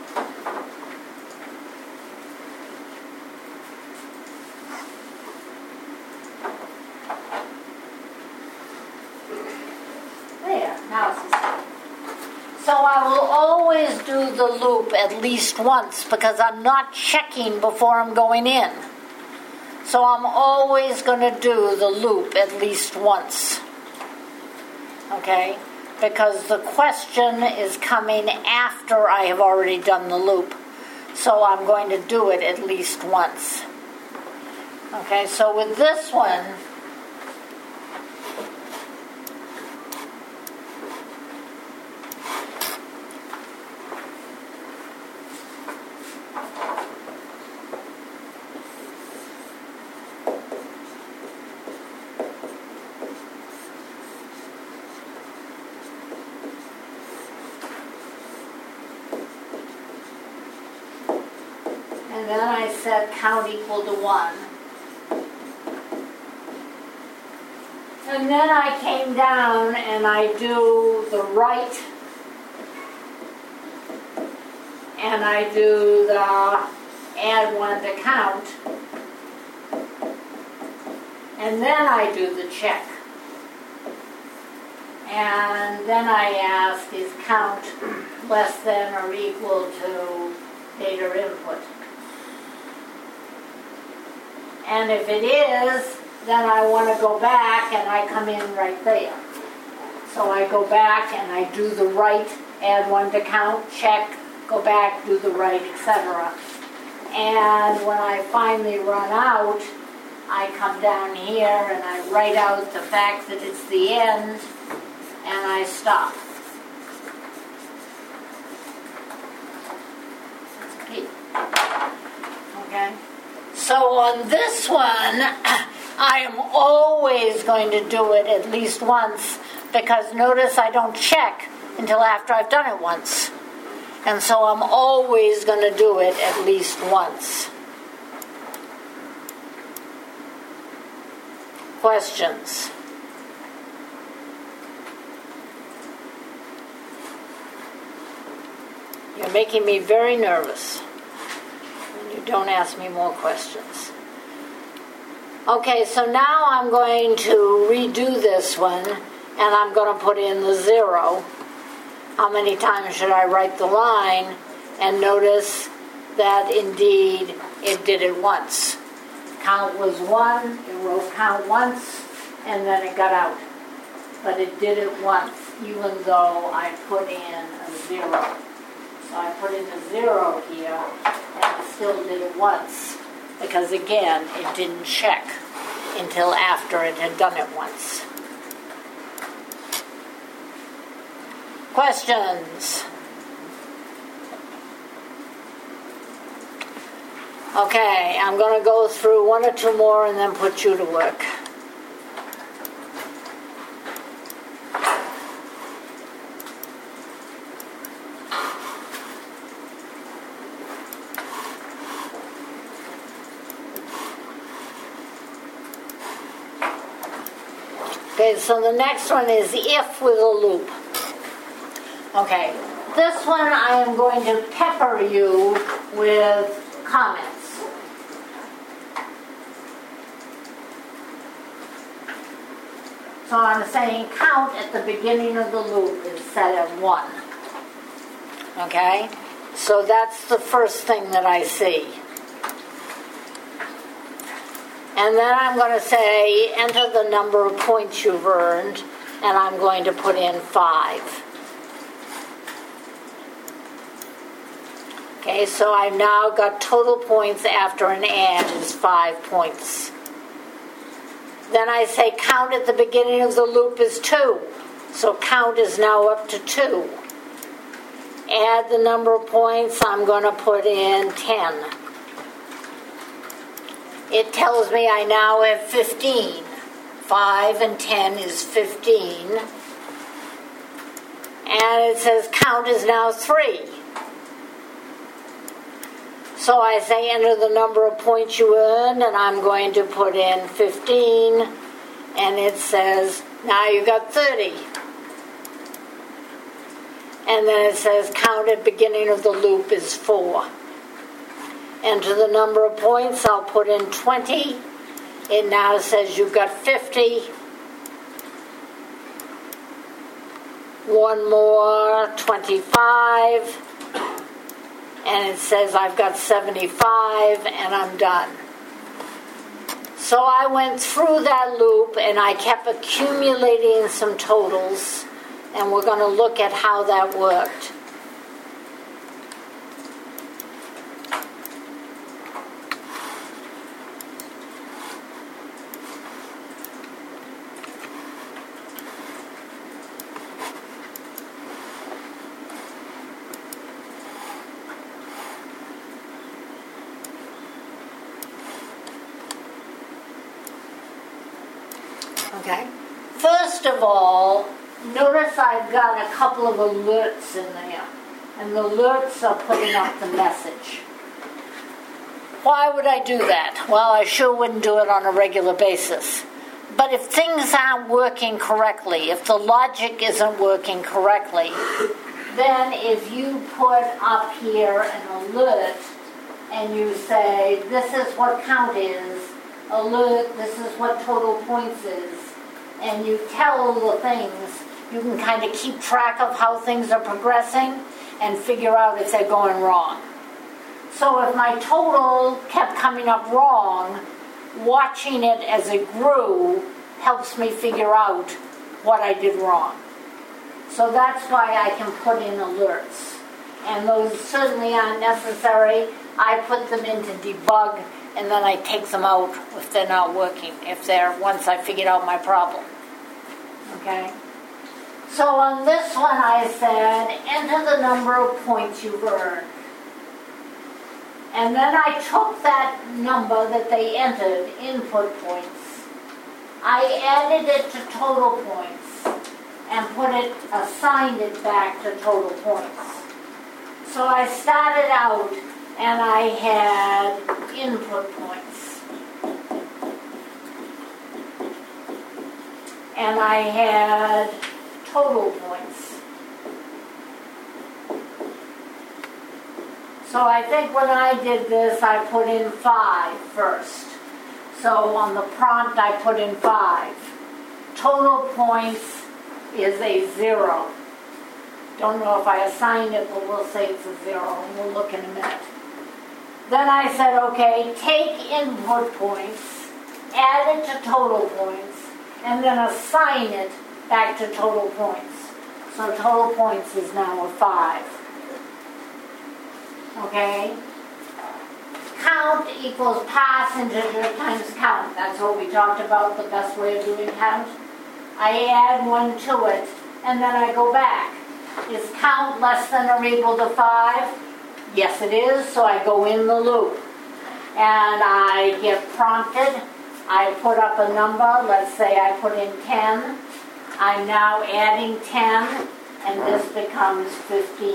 Now it's the same. So I will always do the loop at least once because I'm not checking before I'm going in. So I'm always going to do the loop at least once. Okay? Because the question is coming after I have already done the loop. So I'm going to do it at least once. Okay, so with this one, and then I set count equal to 1. And then I came down and I do the right, and I do the add 1 to count, and then I do the check. And then I ask, is count less than or equal to data input? And if it is, then I want to go back and I come in right there. So I go back and I do the right, add 1 to count, check, go back, do the right, etc. And when I finally run out, I come down here and I write out the fact that it's the end, and I stop. That's key. Okay? So on this one, I am always going to do it at least once, because notice I don't check until after I've done it once. And so I'm always going to do it at least once. Questions? You're making me very nervous when you don't ask me more questions. Okay, so now I'm going to redo this one, and I'm going to put in the 0. How many times should I write the line? And notice that indeed it did it once. Count was 1, it wrote count once, and then it got out. But it did it once, even though I put in a 0. So I put in a 0 here, and it still did it once. Because again, it didn't check until after it had done it once. Questions? Okay, I'm going to go through 1 or 2 more and then put you to work. Okay, so the next one is if with a loop. Okay, this one I am going to pepper you with comments. So I'm saying count at the beginning of the loop is set at 1. Okay, so that's the first thing that I see. And then I'm going to say, enter the number of points you've earned, and I'm going to put in 5. Okay, so I've now got total points after an and is 5 points. Then I say count at the beginning of the loop is 2. So count is now up to 2. Add the number of points, I'm going to put in 10. It tells me I now have 15. 5 and 10 is 15. And it says count is now 3. So I say enter the number of points you earned, and I'm going to put in 15. And it says now you got 30. And then it says count at beginning of the loop is 4. Enter the number of points, I'll put in 20. It now says you've got 50. One more, 25. And it says I've got 75, and I'm done. So I went through that loop, and I kept accumulating some totals, and we're going to look at how that worked. Okay. First of all, notice I've got a couple of alerts in there. And the alerts are putting up the message. Why would I do that? Well, I sure wouldn't do it on a regular basis. But if things aren't working correctly, if the logic isn't working correctly, then if you put up here an alert and you say, this is what count is, alert, this is what total points is, and you tell the things, you can kind of keep track of how things are progressing and figure out if they're going wrong. So if my total kept coming up wrong, watching it as it grew helps me figure out what I did wrong. So that's why I can put in alerts. And those certainly aren't necessary. I put them into debug, and then I take them out if they're not working, once I figured out my problem. Okay? So on this one I said, enter the number of points you've earned. And then I took that number that they entered, input points, I added it to total points and assigned it back to total points. So I started out and I had input points. And I had total points. So I think when I did this, I put in 5 first. So on the prompt, I put in 5. Total points is a 0. Don't know if I assigned it, but we'll say it's a 0, and we'll look in a minute. Then I said, okay, take input points, add it to total points, and then assign it back to total points. So total points is now a 5. Okay? Count equals pass integer times count. That's what we talked about, the best way of doing count. I add 1 to it, and then I go back. Is count less than or equal to 5? Yes, it is, so I go in the loop. And I get prompted. I put up a number. Let's say I put in 10. I'm now adding 10, and this becomes 15.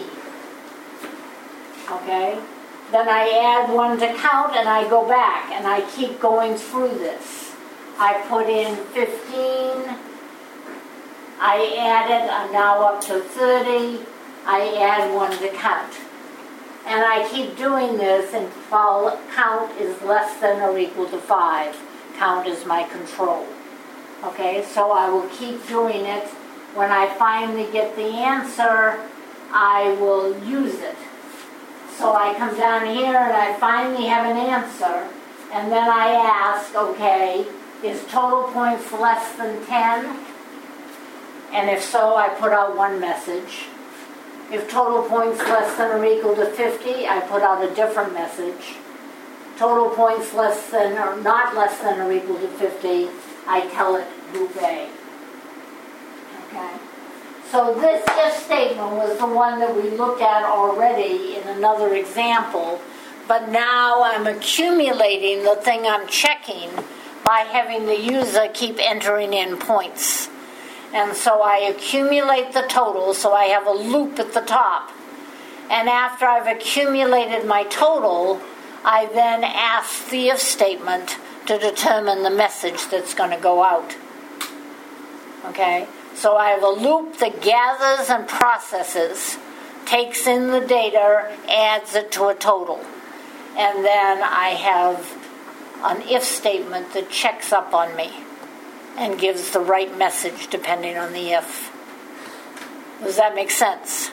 Okay? Then I add 1 to count, and I go back, and I keep going through this. I put in 15. I added, I'm now up to 30. I add 1 to count. And I keep doing this until count is less than or equal to 5. Count is my control. Okay, so I will keep doing it. When I finally get the answer, I will use it. So I come down here and I finally have an answer. And then I ask, okay, is total points less than 10? And if so, I put out 1 message. If total points less than or equal to 50, I put out a different message. Total points less than or not less than or equal to 50, I tell it group A. Okay? So this if statement was the one that we looked at already in another example, but now I'm accumulating the thing I'm checking by having the user keep entering in points. And so I accumulate the total, so I have a loop at the top. And after I've accumulated my total, I then ask the if statement to determine the message that's going to go out. Okay? So I have a loop that gathers and processes, takes in the data, adds it to a total. And then I have an if statement that checks up on me and gives the right message depending on the if. Does that make sense?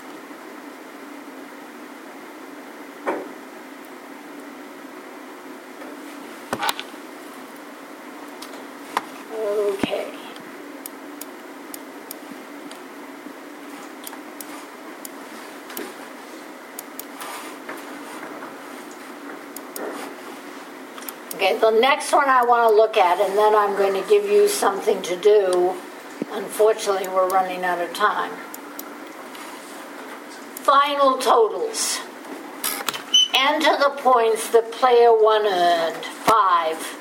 Okay. Okay, the next one I want to look at, and then I'm going to give you something to do. Unfortunately, we're running out of time. Final totals. Enter the points that player 1 earned, 5.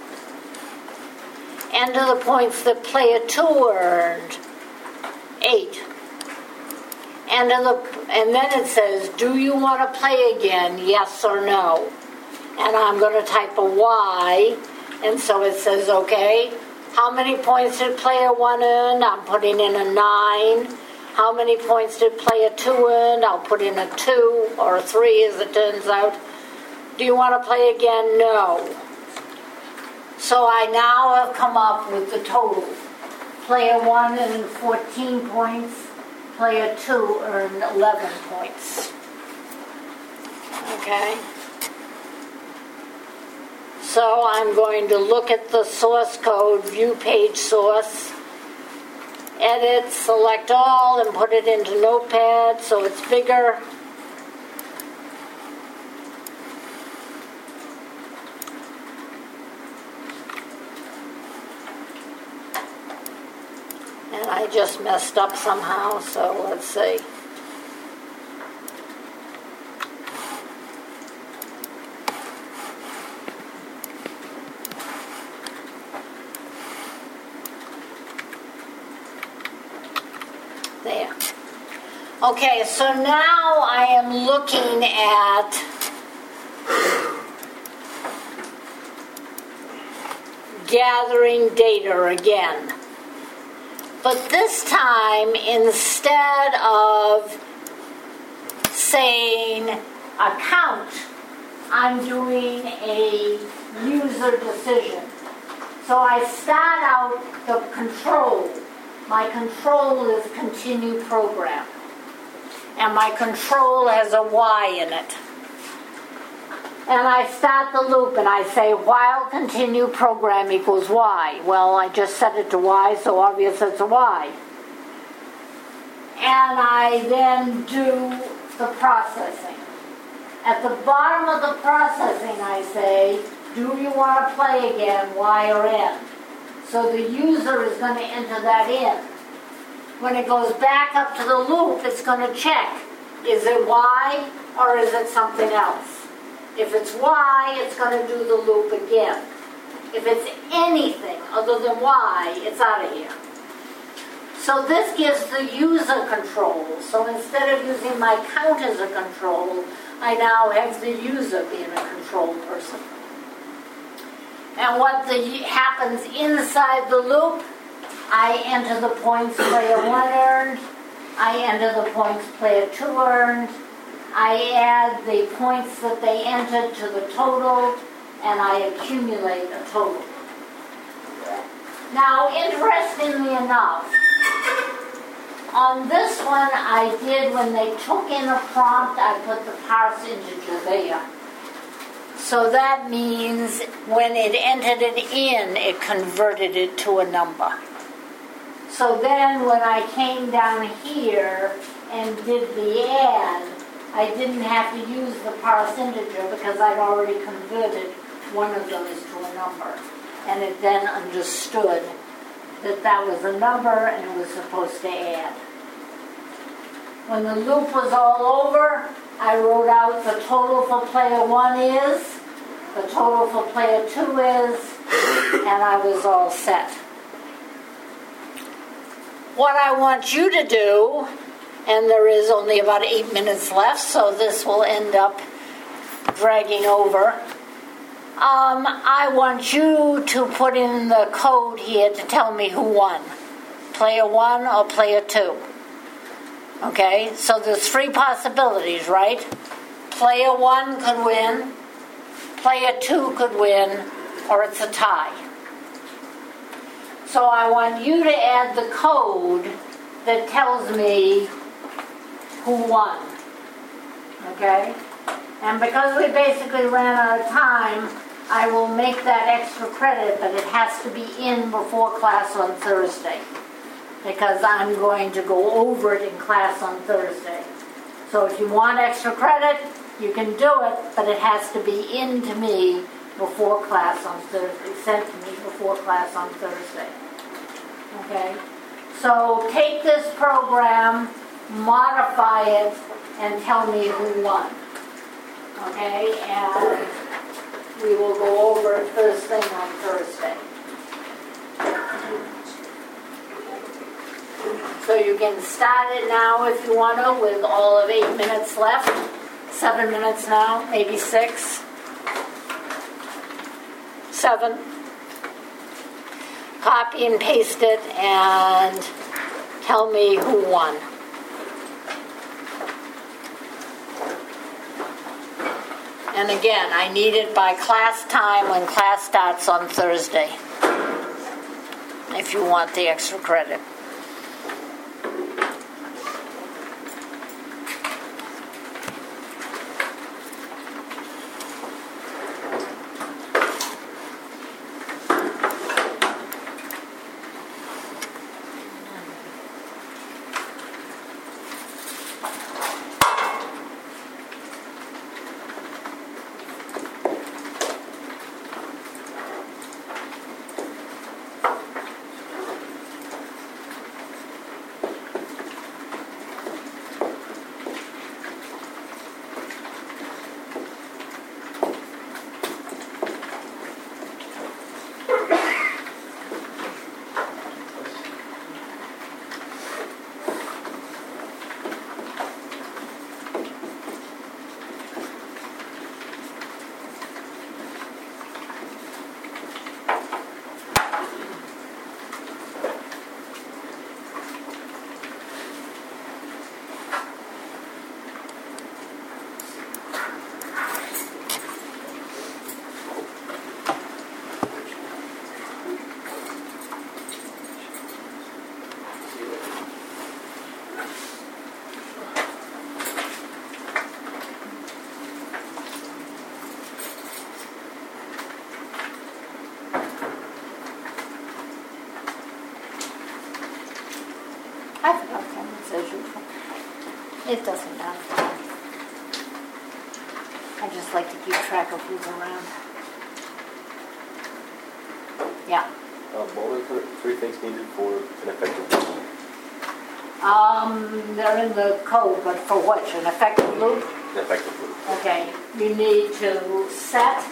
Enter the points that player 2 earned, 8. And then it says, do you want to play again, yes or no? And I'm going to type a Y, and so it says, okay, how many points did player 1 earn? I'm putting in a 9. How many points did player 2 earn? I'll put in a 2 or a 3 as it turns out. Do you want to play again? No. So I now have come up with the total. Player 1 earned 14 points. Player 2 earned 11 points. Okay? So I'm going to look at the source code, view page source, edit, select all, and put it into Notepad so it's bigger. And I just messed up somehow, so let's see. Okay, so now I am looking at gathering data again. But this time, instead of saying account, I'm doing a user decision. So I start out the control. My control is continue program. And my control has a Y in it. And I start the loop and I say while continue program equals Y. Well, I just set it to Y, so obvious it's a Y. And I then do the processing. At the bottom of the processing, I say, do you want to play again, Y or N? So the user is going to enter that in. When it goes back up to the loop, it's going to check. Is it Y or is it something else? If it's Y, it's going to do the loop again. If it's anything other than Y, it's out of here. So this gives the user control. So instead of using my count as a control, I now have the user being a control person. And what happens inside the loop, I enter the points player 1 earned, I enter the points player 2 earned, I add the points that they entered to the total, and I accumulate a total. Now, interestingly enough, on this one I did, when they took in a prompt, I put the parse integer there. So that means when it entered it in, it converted it to a number. So then when I came down here and did the add, I didn't have to use the parse integer because I'd already converted one of those to a number. And it then understood that that was a number and it was supposed to add. When the loop was all over, I wrote out the total for player 1 is, the total for player 2 is, and I was all set. What I want you to do, and there is only about 8 minutes left, so this will end up dragging over. I want you to put in the code here to tell me who won. Player 1 or player 2. Okay, so there's 3 possibilities, right? Player 1 could win, player 2 could win, or it's a tie. So I want you to add the code that tells me who won. Okay? And because we basically ran out of time, I will make that extra credit, but it has to be in before class on Thursday, because I'm going to go over it in class on Thursday. So if you want extra credit, you can do it, but it has to be in to me before class on Thursday, sent to me before class on Thursday. Okay? So take this program, modify it, and tell me who won. Okay? And we will go over it first thing on Thursday. So you can start it now if you want to, with all of 8 minutes left. 7 minutes now, maybe 6. 7. Copy and paste it and tell me who won. And again, I need it by class time when class starts on Thursday, if you want the extra credit. It doesn't matter. I just like to keep track of who's around. Yeah. What were the three things needed for an effective loop? They're in the code, but for what? An effective loop? An effective loop. Okay, you need to set.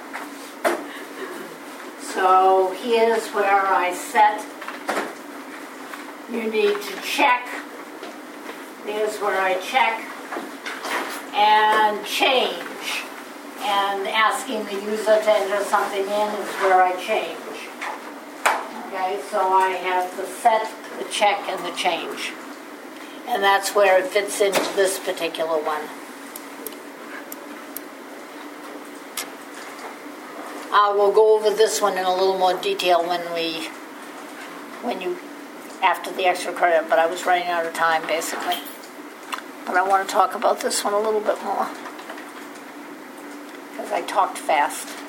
So here's where I set. You need to check. Here's where I check. And change. And asking the user to enter something in is where I change. Okay, so I have the set, the check, and the change. And that's where it fits into this particular one. We'll go over this one in a little more detail after the extra credit, but I was running out of time basically. But I want to talk about this one a little bit more because I talked fast.